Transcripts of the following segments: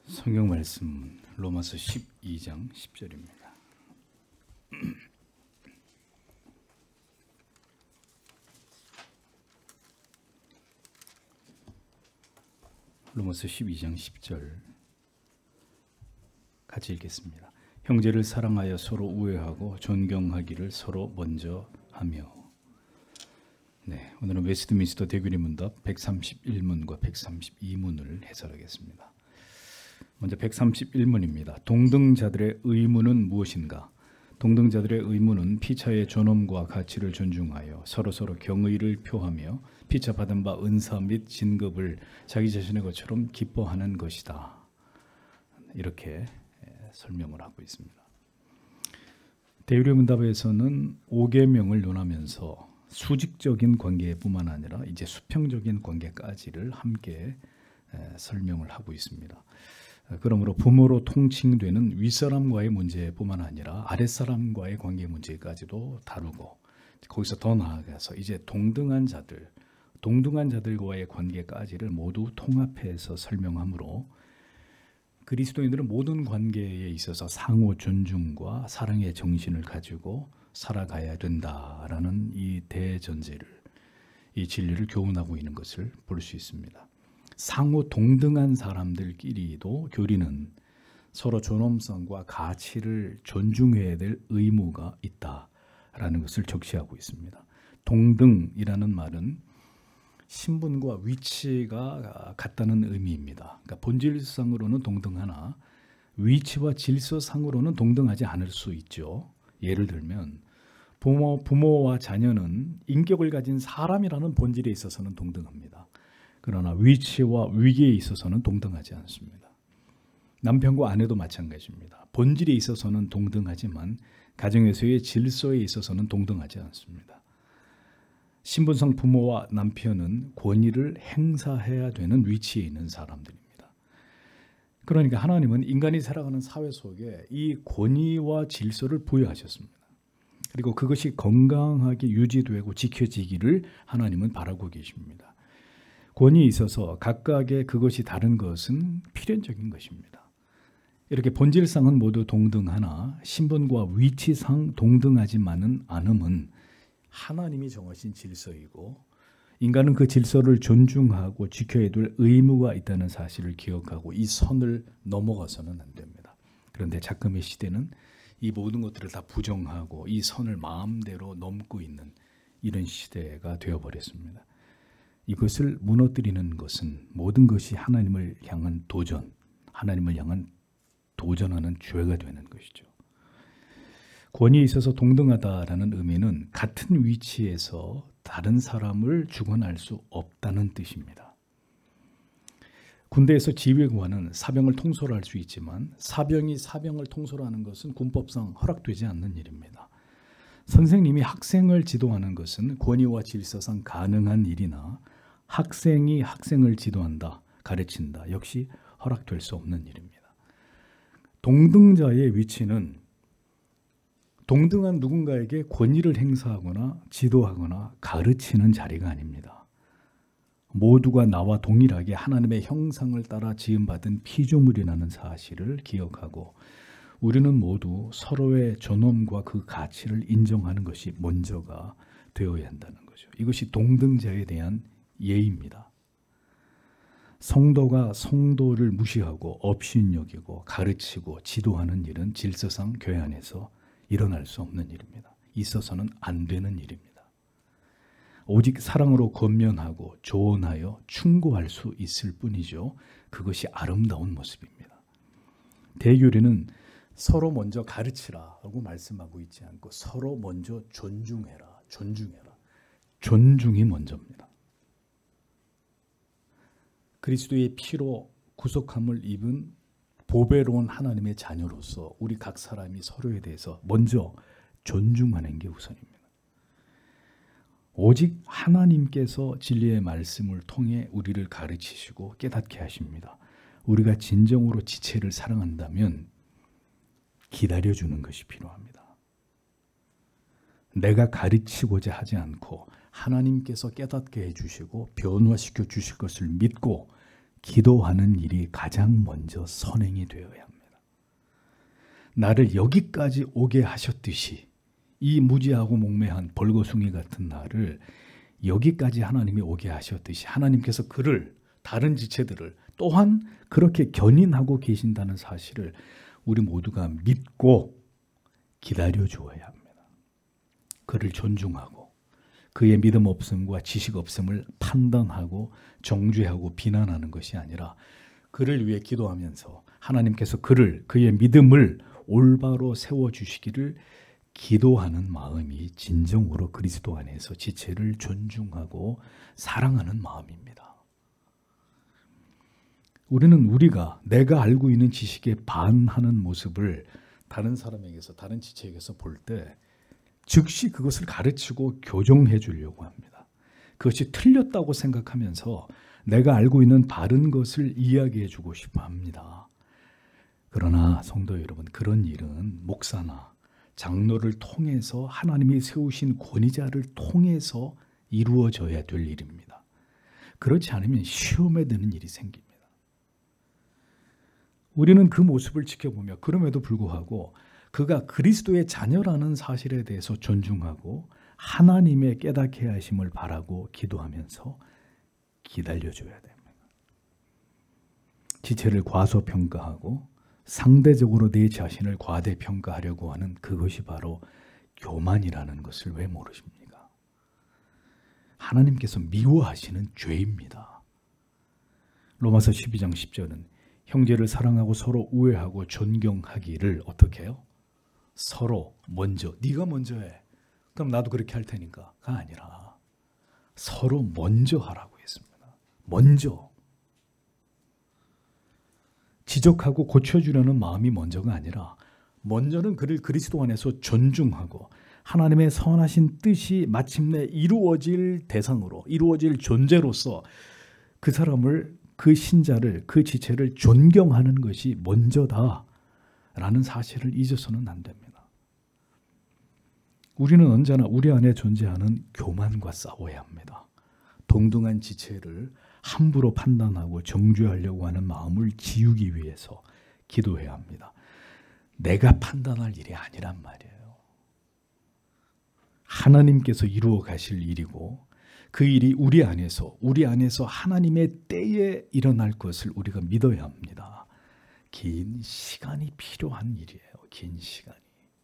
성경 말씀 로마서 12장 10절입니다. 로마서 12장 10절 같이 읽겠습니다. 형제를 사랑하여 서로 우애하고 존경하기를 서로 먼저 하며. 네, 오늘은 웨스트민스터 대규리 문답 131문과 132문을 해설하겠습니다. 먼저 131문입니다. 동등자들의 의무는 무엇인가? 동등자들의 의무는 피차의 존엄과 가치를 존중하여 서로서로 경의를 표하며 피차 받은 바 은사 및 진급을 자기 자신의 것처럼 기뻐하는 것이다. 이렇게 설명을 하고 있습니다. 대유리 문답에서는 5계명을 논하면서 수직적인 관계뿐만 아니라 이제 수평적인 관계까지를 함께 설명을 하고 있습니다. 그러므로 부모로 통칭되는 윗사람과의 문제뿐만 아니라 아랫사람과의 관계 문제까지도 다루고, 거기서 더 나아가서 이제 동등한 자들과의 관계까지를 모두 통합해서 설명하므로 그리스도인들은 모든 관계에 있어서 상호 존중과 사랑의 정신을 가지고 살아가야 된다라는 이 대전제를, 이 진리를 교훈하고 있는 것을 볼 수 있습니다. 상호 동등한 사람들끼리도 교리는 서로 존엄성과 가치를 존중해야 될 의무가 있다라는 것을 적시하고 있습니다. 동등이라는 말은 신분과 위치가 같다는 의미입니다. 그러니까 본질상으로는 동등하나 위치와 질서상으로는 동등하지 않을 수 있죠. 예를 들면 부모와 자녀는 인격을 가진 사람이라는 본질에 있어서는 동등합니다. 그러나 위치와 위계에 있어서는 동등하지 않습니다. 남편과 아내도 마찬가지입니다. 본질에 있어서는 동등하지만 가정에서의 질서에 있어서는 동등하지 않습니다. 신분상 부모와 남편은 권위를 행사해야 되는 위치에 있는 사람들입니다. 그러니까 하나님은 인간이 살아가는 사회 속에 이 권위와 질서를 부여하셨습니다. 그리고 그것이 건강하게 유지되고 지켜지기를 하나님은 바라고 계십니다. 권위에 있어서 각각의 그것이 다른 것은 필연적인 것입니다. 이렇게 본질상은 모두 동등하나 신분과 위치상 동등하지만은 않음은 하나님이 정하신 질서이고, 인간은 그 질서를 존중하고 지켜야 될 의무가 있다는 사실을 기억하고 이 선을 넘어가서는 안 됩니다. 그런데 작금의 시대는 이 모든 것들을 다 부정하고 이 선을 마음대로 넘고 있는 이런 시대가 되어버렸습니다. 이것을 무너뜨리는 것은 모든 것이 하나님을 향한 도전하는 죄가 되는 것이죠. 권위에 있어서 동등하다라는 의미는 같은 위치에서 다른 사람을 주관할 수 없다는 뜻입니다. 군대에서 지휘관은 사병을 통솔할 수 있지만 사병이 사병을 통솔하는 것은 군법상 허락되지 않는 일입니다. 선생님이 학생을 지도하는 것은 권위와 질서상 가능한 일이나 학생이 학생을 지도한다, 가르친다, 역시 허락될 수 없는 일입니다. 동등자의 위치는 동등한 누군가에게 권위를 행사하거나 지도하거나 가르치는 자리가 아닙니다. 모두가 나와 동일하게 하나님의 형상을 따라 지음받은 피조물이라는 사실을 기억하고 우리는 모두 서로의 존엄과 그 가치를 인정하는 것이 먼저가 되어야 한다는 거죠. 이것이 동등자에 대한 예입니다. 성도가 성도를 무시하고 업신여기고 가르치고 지도하는 일은 질서상 교회 안에서 일어날 수 없는 일입니다. 있어서는 안 되는 일입니다. 오직 사랑으로 권면하고 조언하여 충고할 수 있을 뿐이죠. 그것이 아름다운 모습입니다. 대교리는 서로 먼저 가르치라고 말씀하고 있지 않고 서로 먼저 존중해라. 존중이 먼저입니다. 그리스도의 피로 구속함을 입은 보배로운 하나님의 자녀로서 우리 각 사람이 서로에 대해서 먼저 존중하는 게 우선입니다. 오직 하나님께서 진리의 말씀을 통해 우리를 가르치시고 깨닫게 하십니다. 우리가 진정으로 지체를 사랑한다면 기다려주는 것이 필요합니다. 내가 가르치고자 하지 않고 하나님께서 깨닫게 해주시고 변화시켜 주실 것을 믿고 기도하는 일이 가장 먼저 선행이 되어야 합니다. 나를 여기까지 오게 하셨듯이 이 무지하고 몽매한 벌거숭이 같은 나를 여기까지 하나님이 오게 하셨듯이 하나님께서 그를 다른 지체들을 또한 그렇게 견인하고 계신다는 사실을 우리 모두가 믿고 기다려 주어야 합니다. 그를 존중하고 그의 믿음 없음과 지식 없음을 판단하고 정죄하고 비난하는 것이 아니라 그를 위해 기도하면서 하나님께서 그의 믿음을 올바로 세워주시기를 기도하는 마음이 진정으로 그리스도 안에서 지체를 존중하고 사랑하는 마음입니다. 우리는 내가 알고 있는 지식에 반하는 모습을 다른 사람에게서, 다른 지체에게서 볼 때 즉시 그것을 가르치고 교정해 주려고 합니다. 그것이 틀렸다고 생각하면서 내가 알고 있는 바른 것을 이야기해 주고 싶어 합니다. 그러나 성도 여러분, 그런 일은 목사나 장로를 통해서 하나님이 세우신 권위자를 통해서 이루어져야 될 일입니다. 그렇지 않으면 시험에 드는 일이 생깁니다. 우리는 그 모습을 지켜보며 그럼에도 불구하고 그가 그리스도의 자녀라는 사실에 대해서 존중하고 하나님의 깨닫게 하심을 바라고 기도하면서 기다려줘야 됩니다. 지체를 과소평가하고 상대적으로 내 자신을 과대평가하려고 하는 그것이 바로 교만이라는 것을 왜 모르십니까? 하나님께서 미워하시는 죄입니다. 로마서 12장 10절은 형제를 사랑하고 서로 우애하고 존경하기를 어떻게 해요? 서로 먼저, 네가 먼저 해. 그럼 나도 그렇게 할 테니까가 아니라 서로 먼저 하라고 했습니다. 먼저. 지적하고 고쳐주려는 마음이 먼저가 아니라 먼저는 그를 그리스도 안에서 존중하고 하나님의 선하신 뜻이 마침내 이루어질 대상으로, 이루어질 존재로서 그 사람을, 그 신자를, 그 지체를 존경하는 것이 먼저다라는 사실을 잊어서는 안 됩니다. 우리는 언제나 우리 안에 존재하는 교만과 싸워야 합니다. 동등한 지체를 함부로 판단하고 정죄하려고 하는 마음을 지우기 위해서 기도해야 합니다. 내가 판단할 일이 아니란 말이에요. 하나님께서 이루어 가실 일이고 그 일이 우리 안에서 하나님의 때에 일어날 것을 우리가 믿어야 합니다. 긴 시간이 필요한 일이에요. 긴 시간이.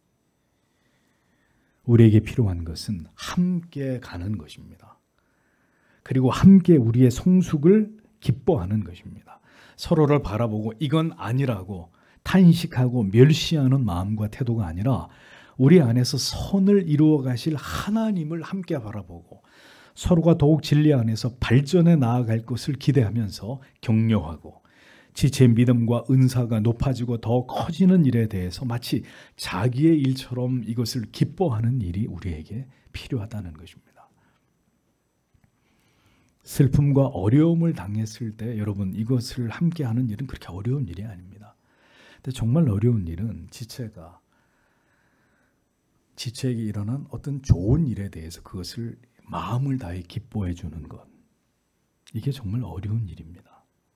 우리에게 필요한 것은 함께 가는 것입니다. 그리고 함께 우리의 성숙을 기뻐하는 것입니다. 서로를 바라보고 이건 아니라고 탄식하고 멸시하는 마음과 태도가 아니라 우리 안에서 선을 이루어 가실 하나님을 함께 바라보고 서로가 더욱 진리 안에서 발전해 나아갈 것을 기대하면서 격려하고 지체의 믿음과 은사가 높아지고 더 커지는 일에 대해서 마치 자기의 일처럼 이것을 기뻐하는 일이 우리에게 필요하다는 것입니다. 슬픔과 어려움을 당했을 때 여러분 이것을 함께하는 일은 그렇게 어려운 일이 아닙니다. 근데 정말 어려운 일은 지체에게 일어난 어떤 좋은 일에 대해서 그것을 마음을 다해 기뻐해 주는 것. 이게 정말 어려운 일입니다.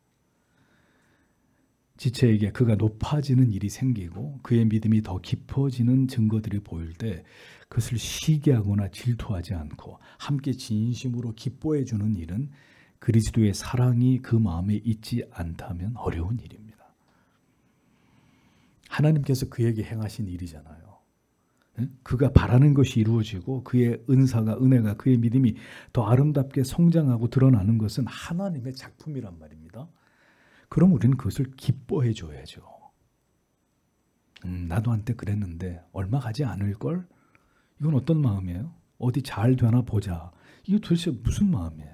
지체에게 그가 높아지는 일이 생기고 그의 믿음이 더 깊어지는 증거들이 보일 때 그것을 시기하거나 질투하지 않고 함께 진심으로 기뻐해 주는 일은 그리스도의 사랑이 그 마음에 있지 않다면 어려운 일입니다. 하나님께서 그에게 행하신 일이잖아요. 그가 바라는 것이 이루어지고 그의 은혜가 그의 믿음이 더 아름답게 성장하고 드러나는 것은 하나님의 작품이란 말입니다. 그럼 우리는 그것을 기뻐해 줘야죠. 나도 한때 그랬는데 얼마 가지 않을걸? 이건 어떤 마음이에요? 어디 잘 되나 보자. 이게 도대체 무슨 마음이에요?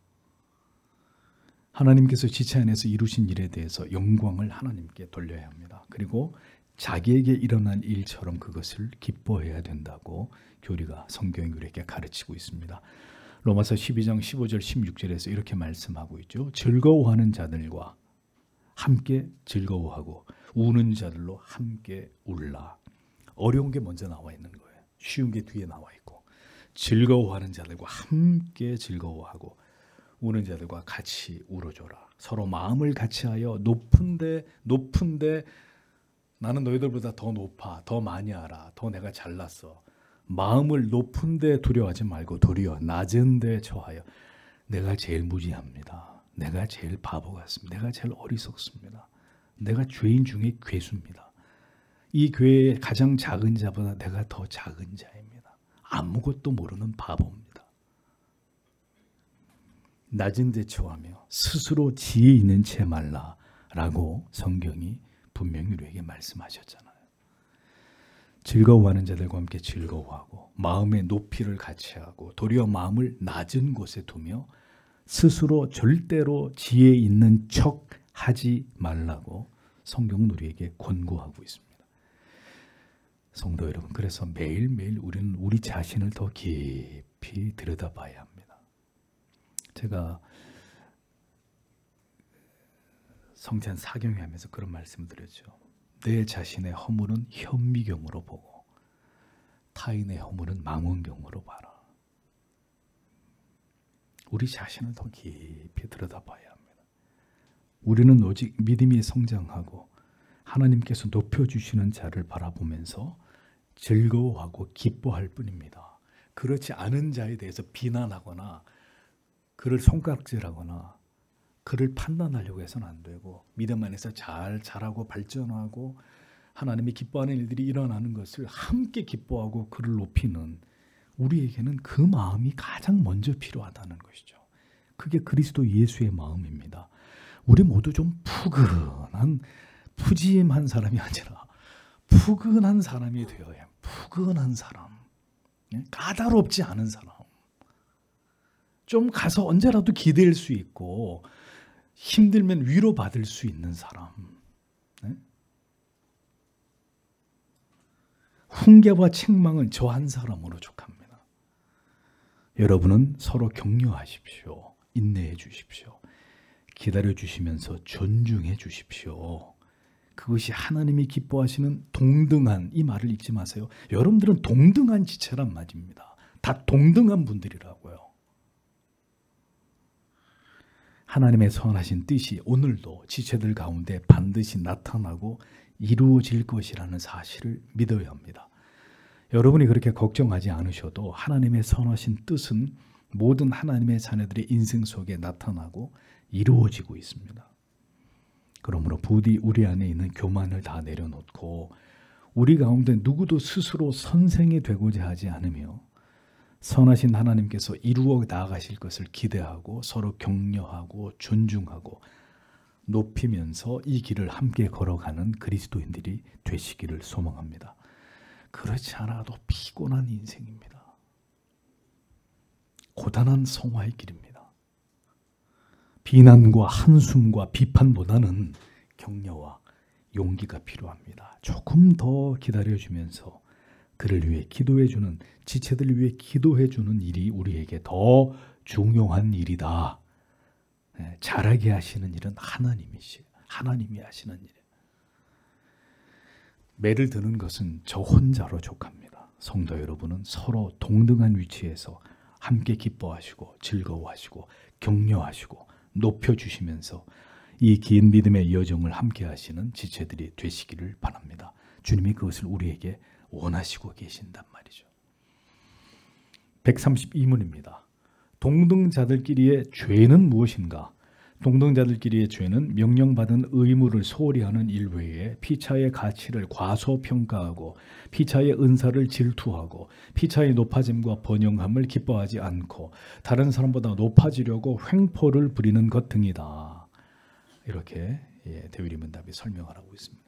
하나님께서 지체 안에서 이루신 일에 대해서 영광을 하나님께 돌려야 합니다. 그리고 자기에게 일어난 일처럼 그것을 기뻐해야 된다고 교리가 성경이 우리에게 가르치고 있습니다. 로마서 12장 15절 16절에서 이렇게 말씀하고 있죠. 즐거워하는 자들과 함께 즐거워하고 우는 자들로 함께 울라. 어려운 게 먼저 나와 있는 거예요. 쉬운 게 뒤에 나와 있고 즐거워하는 자들과 함께 즐거워하고 우는 자들과 같이 울어줘라. 서로 마음을 같이하여 높은데 나는 너희들보다 더 높아, 더 많이 알아, 더 내가 잘났어. 마음을 높은데 두려워하지 말고 도리어 낮은데 처하여 내가 제일 무지합니다. 내가 제일 바보 같습니다. 내가 제일 어리석습니다. 내가 죄인 중에 괴수입니다. 이 교회의 가장 작은 자보다 내가 더 작은 자입니다. 아무것도 모르는 바보입니다. 낮은 데 처하며 스스로 지혜 있는 채 말라라고 성경이 분명히 우리에게 말씀하셨잖아요. 즐거워하는 자들과 함께 즐거워하고 마음의 높이를 같이 하고 도리어 마음을 낮은 곳에 두며 스스로 절대로 지혜 있는 척 하지 말라고 성경은 우리에게 권고하고 있습니다. 성도 여러분, 그래서 매일매일 우리는 우리 자신을 더 깊이 들여다봐야 합니다. 제가 성찬 사경회 하면서 그런 말씀을 드렸죠. 내 자신의 허물은 현미경으로 보고 타인의 허물은 망원경으로 봐라. 우리 자신을 더 깊이 들여다봐야 합니다. 우리는 오직 믿음이 성장하고 하나님께서 높여주시는 자를 바라보면서 즐거워하고 기뻐할 뿐입니다. 그렇지 않은 자에 대해서 비난하거나 그를 손가락질하거나 그를 판단하려고 해서는 안 되고 믿음 안에서 자라고 발전하고 하나님이 기뻐하는 일들이 일어나는 것을 함께 기뻐하고 그를 높이는 우리에게는 그 마음이 가장 먼저 필요하다는 것이죠. 그게 그리스도 예수의 마음입니다. 우리 모두 좀 푸짐한 사람이 아니라 푸근한 사람이 되어야 해요. 푸근한 사람, 까다롭지 않은 사람, 좀 가서 언제라도 기댈 수 있고 힘들면 위로받을 수 있는 사람, 훈계와 책망은 저 한 사람으로 족합니다. 여러분은 서로 격려하십시오. 인내해 주십시오. 기다려 주시면서 존중해 주십시오. 그것이 하나님이 기뻐하시는 동등한, 이 말을 잊지 마세요. 여러분들은 동등한 지체란 말입니다. 다 동등한 분들이라고요. 하나님의 선하신 뜻이 오늘도 지체들 가운데 반드시 나타나고 이루어질 것이라는 사실을 믿어야 합니다. 여러분이 그렇게 걱정하지 않으셔도 하나님의 선하신 뜻은 모든 하나님의 자녀들의 인생 속에 나타나고 이루어지고 있습니다. 그러므로 부디 우리 안에 있는 교만을 다 내려놓고 우리 가운데 누구도 스스로 선생이 되고자 하지 않으며 선하신 하나님께서 이루어 나가실 것을 기대하고 서로 격려하고 존중하고 높이면서 이 길을 함께 걸어가는 그리스도인들이 되시기를 소망합니다. 그렇지 않아도 피곤한 인생입니다. 고단한 성화의 길입니다. 비난과 한숨과 비판보다는 격려와 용기가 필요합니다. 조금 더 기다려주면서 그를 위해 기도해주는, 지체들을 위해 기도해주는 일이 우리에게 더 중요한 일이다. 잘하게 하시는 일은 하나님이 하시는 일이에요. 매를 드는 것은 저 혼자로 족합니다. 성도 여러분은 서로 동등한 위치에서 함께 기뻐하시고 즐거워하시고 격려하시고 높여주시면서 이 긴 믿음의 여정을 함께 하시는 지체들이 되시기를 바랍니다. 주님이 그것을 우리에게 원하시고 계신단 말이죠. 132문입니다. 동등자들끼리의 죄는 무엇인가? 동등자들끼리의 죄는 명령받은 의무를 소홀히 하는 일 외에 피차의 가치를 과소평가하고 피차의 은사를 질투하고 피차의 높아짐과 번영함을 기뻐하지 않고 다른 사람보다 높아지려고 횡포를 부리는 것 등이다. 이렇게 대위리문답이 설명을 하고 있습니다.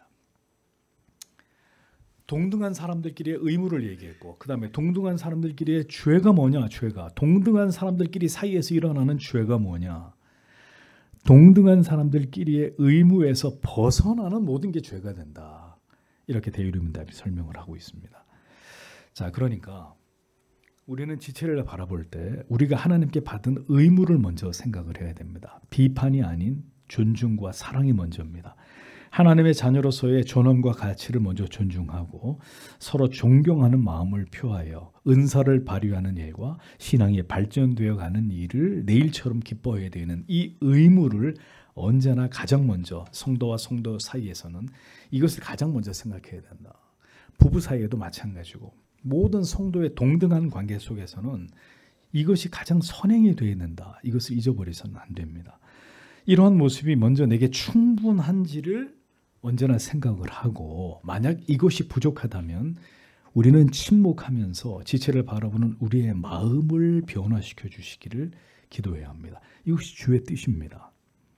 동등한 사람들끼리의 의무를 얘기했고 그 다음에 동등한 사람들끼리의 죄가 뭐냐? 동등한 사람들끼리 사이에서 일어나는 죄가 뭐냐? 동등한 사람들끼리의 의무에서 벗어나는 모든 게 죄가 된다. 이렇게 대유리문답이 설명을 하고 있습니다. 자, 그러니까 우리는 지체를 바라볼 때 우리가 하나님께 받은 의무를 먼저 생각을 해야 됩니다. 비판이 아닌 존중과 사랑이 먼저입니다. 하나님의 자녀로서의 존엄과 가치를 먼저 존중하고 서로 존경하는 마음을 표하여 은사를 발휘하는 일과 신앙이 발전되어 가는 일을 내일처럼 기뻐해야 되는 이 의무를 언제나 가장 먼저 성도와 성도 사이에서는 이것을 가장 먼저 생각해야 된다. 부부 사이에도 마찬가지고 모든 성도의 동등한 관계 속에서는 이것이 가장 선행이 되어야 된다. 이것을 잊어버려서는 안 됩니다. 이러한 모습이 먼저 내게 충분한지를 언제나 생각을 하고 만약 이것이 부족하다면 우리는 침묵하면서 지체를 바라보는 우리의 마음을 변화시켜 주시기를 기도해야 합니다. 이것이 주의 뜻입니다.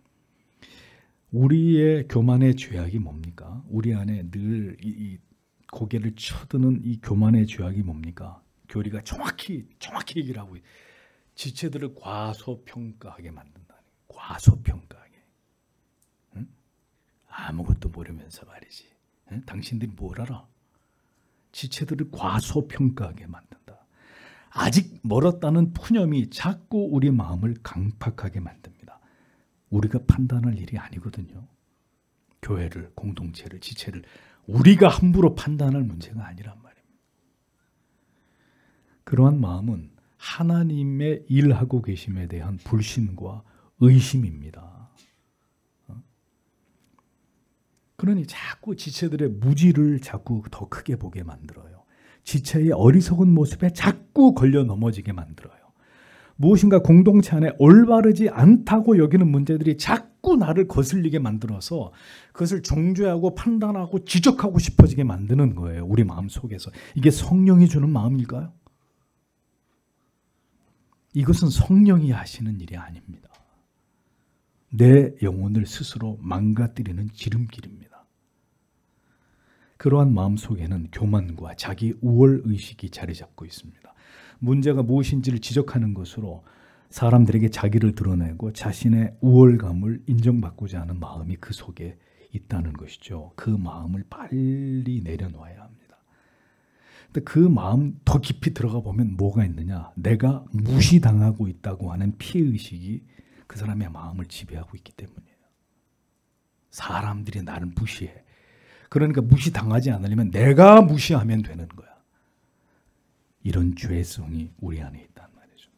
우리의 교만의 죄악이 뭡니까? 우리 안에 늘 이 고개를 쳐드는 이 교만의 죄악이 뭡니까? 교리가 정확히 얘기를 하고 지체들을 과소평가하게 만든다. 과소평가하게. 응? 아무것도 모르면서 말이지. 응? 당신들이 뭘 알아? 지체들을 과소평가하게 만든다. 아직 멀었다는 푸념이 자꾸 우리 마음을 강팍하게 만듭니다. 우리가 판단할 일이 아니거든요. 교회를, 공동체를, 지체를 우리가 함부로 판단할 문제가 아니란 말입니다. 그러한 마음은 하나님의 일하고 계심에 대한 불신과 의심입니다. 그러니 자꾸 지체들의 무지를 자꾸 더 크게 보게 만들어요. 지체의 어리석은 모습에 자꾸 걸려 넘어지게 만들어요. 무엇인가 공동체 안에 올바르지 않다고 여기는 문제들이 자꾸 나를 거슬리게 만들어서 그것을 정죄하고 판단하고 지적하고 싶어지게 만드는 거예요. 우리 마음 속에서. 이게 성령이 주는 마음일까요? 이것은 성령이 하시는 일이 아닙니다. 내 영혼을 스스로 망가뜨리는 지름길입니다. 그러한 마음 속에는 교만과 자기 우월의식이 자리 잡고 있습니다. 문제가 무엇인지를 지적하는 것으로 사람들에게 자기를 드러내고 자신의 우월감을 인정받고자 하는 마음이 그 속에 있다는 것이죠. 그 마음을 빨리 내려놓아야 합니다. 근데 그 마음 더 깊이 들어가 보면 뭐가 있느냐? 내가 무시당하고 있다고 하는 피해의식이 그 사람의 마음을 지배하고 있기 때문이에요. 사람들이 나를 무시해. 그러니까 무시당하지 않으려면 내가 무시하면 되는 거야. 이런 죄성이 우리 안에 있단 말이죠.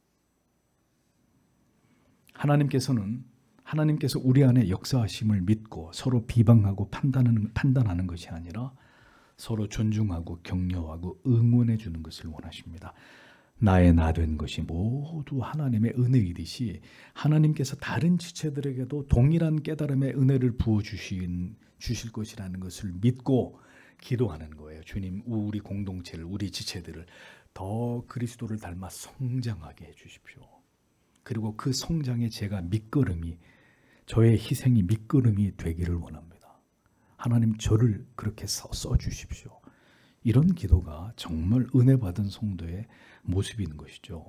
하나님께서 우리 안에 역사하심을 믿고 서로 비방하고 판단하는 것이 아니라 서로 존중하고 격려하고 응원해 주는 것을 원하십니다. 나의 나 된 것이 모두 하나님의 은혜이듯이 하나님께서 다른 지체들에게도 동일한 깨달음의 은혜를 부어 주실 것이라는 것을 믿고 기도하는 거예요. 주님, 우리 공동체를, 우리 지체들을 더 그리스도를 닮아 성장하게 해 주십시오. 그리고 그 성장의 제가 저의 희생이 밑거름이 되기를 원합니다. 하나님 저를 그렇게 써 주십시오. 이런 기도가 정말 은혜 받은 성도의 모습인 것이죠.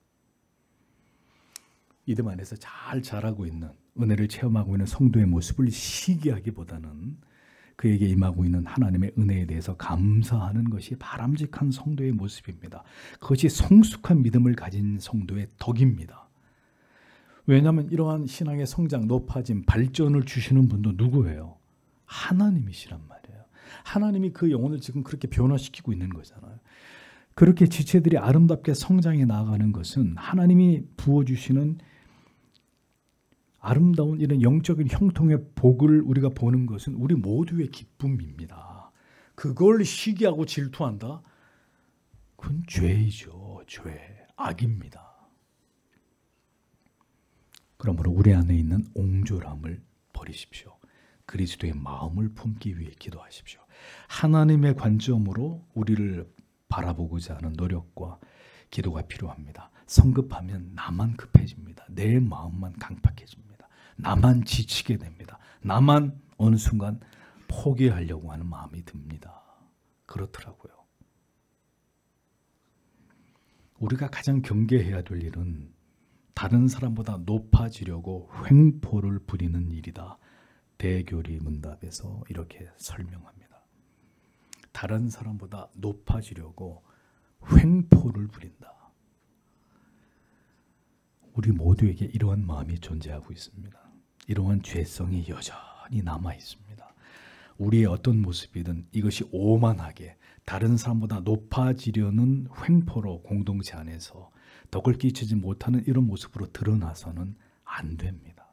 이들 안에서 잘 자라고 있는, 은혜를 체험하고 있는 성도의 모습을 시기하기보다는 그에게 임하고 있는 하나님의 은혜에 대해서 감사하는 것이 바람직한 성도의 모습입니다. 그것이 성숙한 믿음을 가진 성도의 덕입니다. 왜냐하면 이러한 신앙의 성장, 높아짐, 발전을 주시는 분도 누구예요? 하나님이시란 말이에요. 하나님이 그 영혼을 지금 그렇게 변화시키고 있는 거잖아요. 그렇게 지체들이 아름답게 성장해 나아가는 것은 하나님이 부어주시는 아름다운 이런 영적인 형통의 복을 우리가 보는 것은 우리 모두의 기쁨입니다. 그걸 시기하고 질투한다? 그건 죄이죠. 죄, 악입니다. 그러므로 우리 안에 있는 옹졸함을 버리십시오. 그리스도의 마음을 품기 위해 기도하십시오. 하나님의 관점으로 우리를 바라보고자 하는 노력과 기도가 필요합니다. 성급하면 나만 급해집니다. 내 마음만 강팍해집니다. 나만 지치게 됩니다. 나만 어느 순간 포기하려고 하는 마음이 듭니다. 그렇더라고요. 우리가 가장 경계해야 될 일은 다른 사람보다 높아지려고 횡포를 부리는 일이다. 대교리 문답에서 이렇게 설명합니다. 다른 사람보다 높아지려고 횡포를 부린다. 우리 모두에게 이러한 마음이 존재하고 있습니다. 이러한 죄성이 여전히 여전히 남아 있습니다. 우리의 어떤 모습이든 이것이 오만하게 다른 사람보다 높아지려는 횡포로 공동체 안에서 덕을 끼치지 못하는 이런 모습으로 드러나서는 안 됩니다.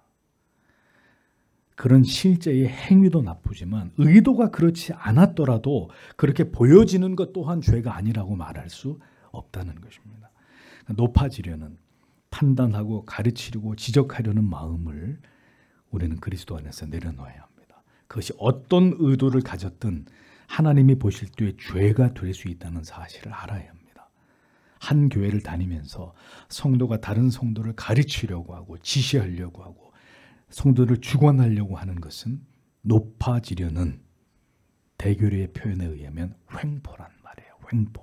그런 실제의 행위도 나쁘지만 의도가 그렇지 않았더라도 그렇게 보여지는 것 또한 죄가 아니라고 말할 수 없다는 것입니다. 높아지려는, 판단하고 가르치려고 지적하려는 마음을 우리는 그리스도 안에서 내려놓아야 합니다. 그것이 어떤 의도를 가졌든 하나님이 보실 때에 죄가 될 수 있다는 사실을 알아야 합니다. 한 교회를 다니면서 성도가 다른 성도를 가르치려고 하고 지시하려고 하고 성도를 주관하려고 하는 것은 높아지려는, 대교리의 표현에 의하면 횡포란 말이에요. 횡포.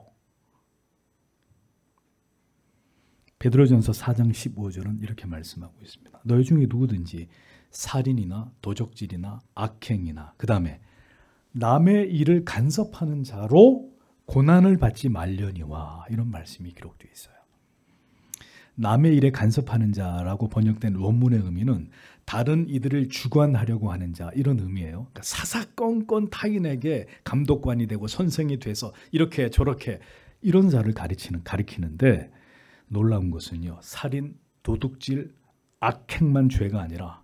베드로전서 4장 15절은 이렇게 말씀하고 있습니다. 너희 중에 누구든지 살인이나 도적질이나 악행이나 그 다음에 남의 일을 간섭하는 자로 고난을 받지 말려니와, 이런 말씀이 기록되어 있어요. 남의 일에 간섭하는 자라고 번역된 원문의 의미는 다른 이들을 주관하려고 하는 자, 이런 의미예요. 그러니까 사사건건 타인에게 감독관이 되고 선생이 돼서 이렇게 저렇게 이런 자를 가리키는데, 놀라운 것은요, 살인, 도둑질, 악행만 죄가 아니라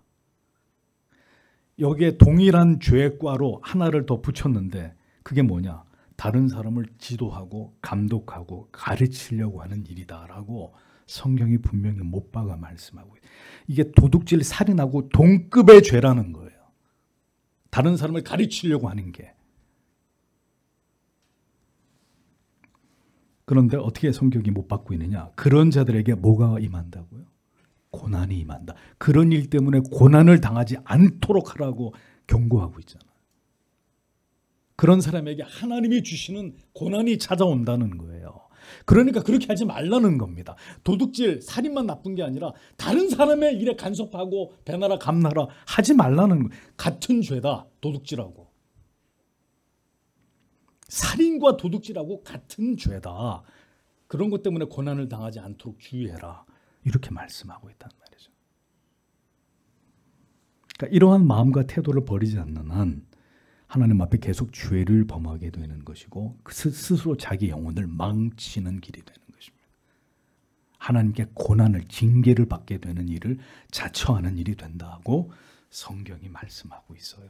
여기에 동일한 죄과로 하나를 더 붙였는데 그게 뭐냐? 다른 사람을 지도하고 감독하고 가르치려고 하는 일이다라고 성경이 분명히 못 박아 말씀하고, 이게 도둑질, 살인하고 동급의 죄라는 거예요. 다른 사람을 가르치려고 하는 게. 그런데 어떻게 성경이 못 받고 있느냐? 그런 자들에게 뭐가 임한다고요? 고난이 임한다. 그런 일 때문에 고난을 당하지 않도록 하라고 경고하고 있잖아요. 그런 사람에게 하나님이 주시는 고난이 찾아온다는 거예요. 그러니까 그렇게 하지 말라는 겁니다. 도둑질, 살인만 나쁜 게 아니라 다른 사람의 일에 간섭하고 배나라 감나라 하지 말라는 거예요. 같은 죄다, 도둑질하고. 살인과 도둑질하고 같은 죄다. 그런 것 때문에 고난을 당하지 않도록 주의해라. 이렇게 말씀하고 있단 말이죠. 그러니까 이러한 마음과 태도를 버리지 않는 한 하나님 앞에 계속 죄를 범하게 되는 것이고 스스로 자기 영혼을 망치는 길이 되는 것입니다. 하나님께 고난을, 징계를 받게 되는 일을 자처하는 일이 된다고 성경이 말씀하고 있어요.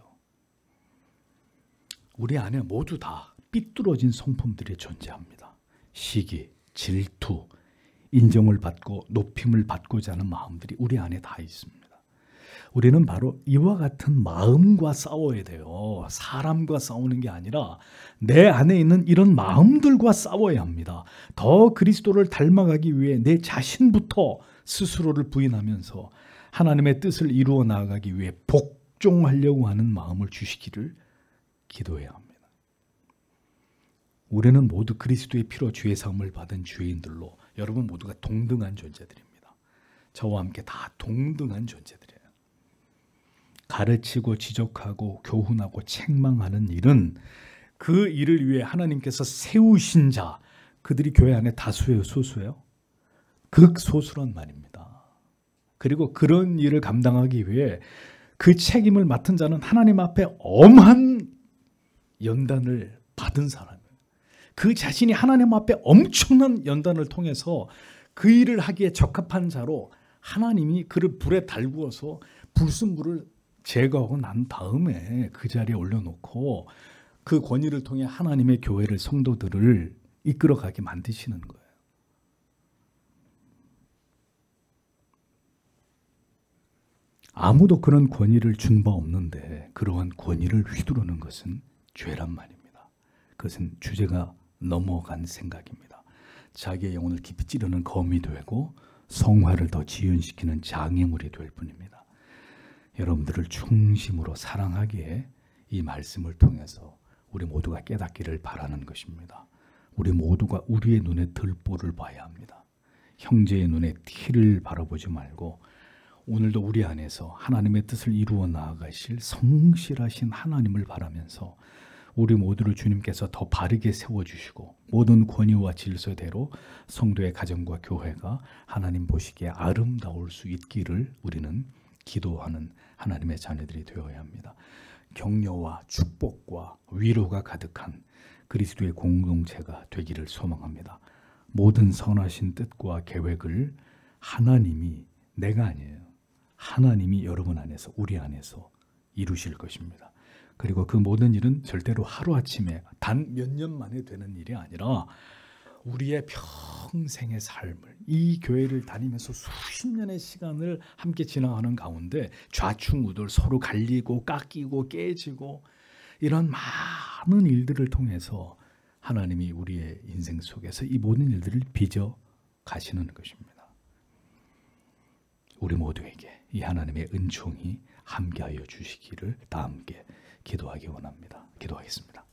우리 안에 모두 다 삐뚤어진 성품들이 존재합니다. 시기, 질투, 인정을 받고 높임을 받고자 하는 마음들이 우리 안에 다 있습니다. 우리는 바로 이와 같은 마음과 싸워야 돼요. 사람과 싸우는 게 아니라 내 안에 있는 이런 마음들과 싸워야 합니다. 더 그리스도를 닮아가기 위해 내 자신부터 스스로를 부인하면서 하나님의 뜻을 이루어 나아가기 위해 복종하려고 하는 마음을 주시기를 기도해야 합니다. 우리는 모두 그리스도의 피로 죄 사함을 받은 죄인들로 여러분 모두가 동등한 존재들입니다. 저와 함께 다 동등한 존재들이에요. 가르치고 지적하고 교훈하고 책망하는 일은 그 일을 위해 하나님께서 세우신 자, 그들이 교회 안에 다수예요, 소수예요? 극소수란 말입니다. 그리고 그런 일을 감당하기 위해 그 책임을 맡은 자는 하나님 앞에 엄한 연단을 받은 사람이에요. 그 자신이 하나님 앞에 엄청난 연단을 통해서 그 일을 하기에 적합한 자로 하나님이 그를 불에 달구어서 불순물을 제거하고 난 다음에 그 자리에 올려놓고 그 권위를 통해 하나님의 교회를, 성도들을 이끌어가게 만드시는 거예요. 아무도 그런 권위를 준 바 없는데 그러한 권위를 휘두르는 것은 죄란 말입니다. 그것은 주제가 넘어간 생각입니다. 자기의 영혼을 깊이 찌르는 검이 되고 성화를 더 지연시키는 장애물이 될 뿐입니다. 여러분들을 중심으로 사랑하기에 이 말씀을 통해서 우리 모두가 깨닫기를 바라는 것입니다. 우리 모두가 우리의 눈에 들보를 봐야 합니다. 형제의 눈에 티를 바라보지 말고 오늘도 우리 안에서 하나님의 뜻을 이루어 나아가실 성실하신 하나님을 바라면서 우리 모두를 주님께서 더 바르게 세워주시고 모든 권위와 질서대로 성도의 가정과 교회가 하나님 보시기에 아름다울 수 있기를 우리는 기도하는 하나님의 자녀들이 되어야 합니다. 격려와 축복과 위로가 가득한 그리스도의 공동체가 되기를 소망합니다. 모든 선하신 뜻과 계획을 하나님이, 내가 아니에요, 하나님이 여러분 안에서, 우리 안에서 이루실 것입니다. 그리고 그 모든 일은 절대로 하루아침에 단 몇 년 만에 되는 일이 아니라 우리의 평생의 삶을, 이 교회를 다니면서 수십 년의 시간을 함께 지나가는 가운데 좌충우돌 서로 갈리고 깎이고 깨지고 이런 많은 일들을 통해서 하나님이 우리의 인생 속에서 이 모든 일들을 빚어 가시는 것입니다. 우리 모두에게 이 하나님의 은총이 함께하여 주시기를 다 함께 기도하기 원합니다. 기도하겠습니다.